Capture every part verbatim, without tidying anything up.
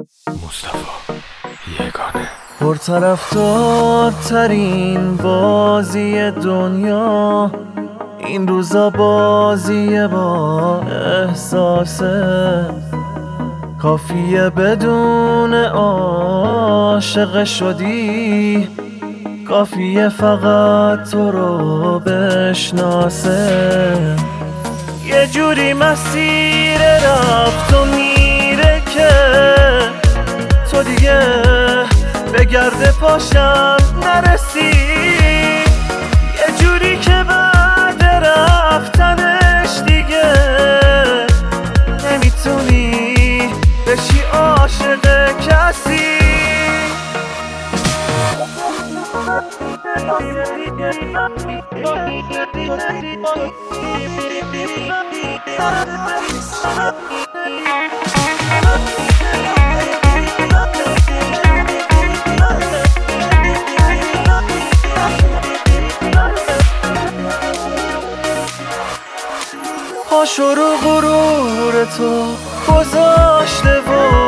مصطفی یگانه پرطرفدارترین بازی دنیا این روزا بازی با احساسه، کافیه بدون عاشق شدی، کافیه فقط تو رو بشناسه. یه جوری مسیر رفت و میره که تو دیگه به گرد پاشم نرسی، یه جوری که بعد رفتنش دیگه نمیتونی بشی عاشق کسی. پاشو رو غرور تو گذاشته و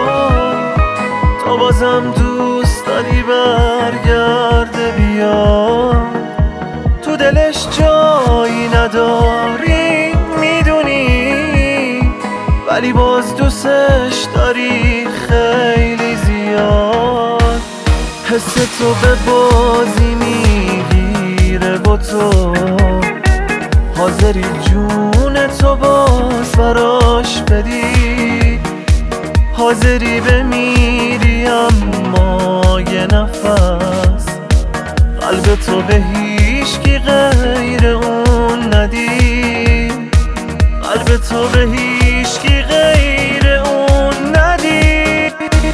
تو بازم دوست داری برگرده بیا، تو دلش جایی نداری میدونی، ولی باز دوستش داری خیلی زیاد. حس تو به بازی میگیره و تو حاضری جون تو باز براش بدی، حاضری بمیری اما یه نفس قلب تو به هیچکی غیر اون ندی، قلب تو به هیچکی غیر اون ندی.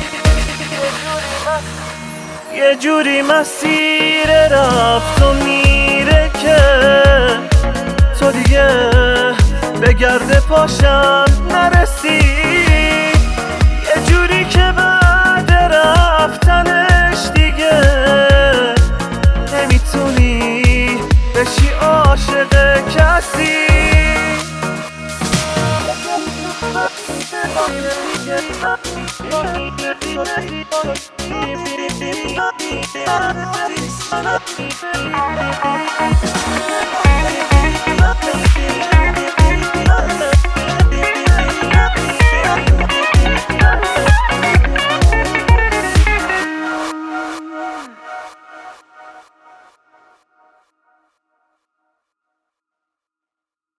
یه جوری مسیر رفت و میره که تو دیگه به گرد پاشم نرسی، یه جوری که بعد رفتنش دیگه نمیتونی بشی عاشق کسی.